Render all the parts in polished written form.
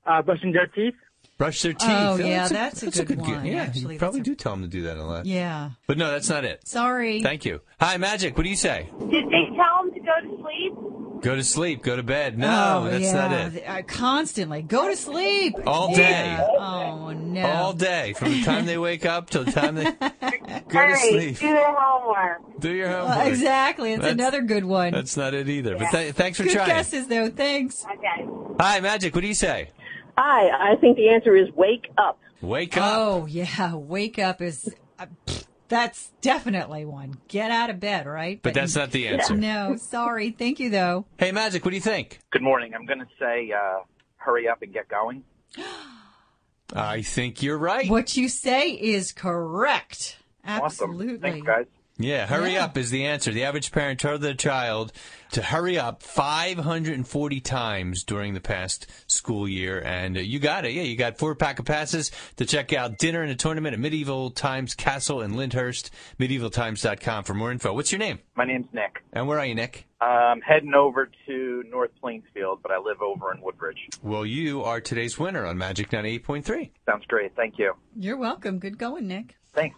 Brushing their teeth. Brush their teeth. Oh, yeah, that's a good one. Yeah, actually. you probably do tell them to do that a lot. Yeah. But no, that's not it. Sorry. Thank you. Hi, Magic. What do you say? Did they tell him to go to sleep? Go to sleep. Go to bed. No, that's not it. Constantly. Go to sleep. All day. Oh, no. All day. From the time they wake up till the time they go to sleep. Do their homework. Do your homework. Exactly. It's another good one. That's not it either. But thanks for good trying. Good guesses, though. Thanks. Okay. Hi, Magic. What do you say? Hi, I think the answer is wake up. Wake up. Oh, yeah. Wake up is... that's definitely one. Get out of bed, right? But that's not the answer. No, sorry. Thank you, though. Hey, Magic, what do you think? Good morning. I'm going to say hurry up and get going. I think you're right. What you say is correct. Absolutely. Awesome. Thanks, guys. Yeah, hurry up is the answer. The average parent told their child to hurry up 540 times during the past school year. And you got it. Yeah, you got 4-pack of passes to check out Dinner and a Tournament at Medieval Times Castle in Lyndhurst, medievaltimes.com for more info. What's your name? My name's Nick. And where are you, Nick? I'm heading over to North Plainsfield, but I live over in Woodbridge. Well, you are today's winner on Magic 98.3. Sounds great. Thank you. You're welcome. Good going, Nick. Thanks.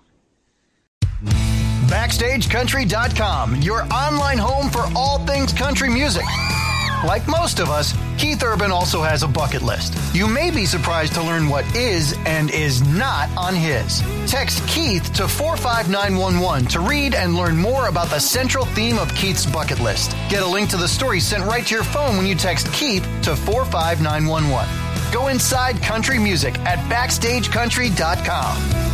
BackstageCountry.com, your online home for all things country music. Like most of us, Keith Urban also has a bucket list. You may be surprised to learn what is and is not on his. Text Keith to 45911 to read and learn more about the central theme of Keith's bucket list. Get a link to the story sent right to your phone when you text Keith to 45911. Go inside country music at BackstageCountry.com.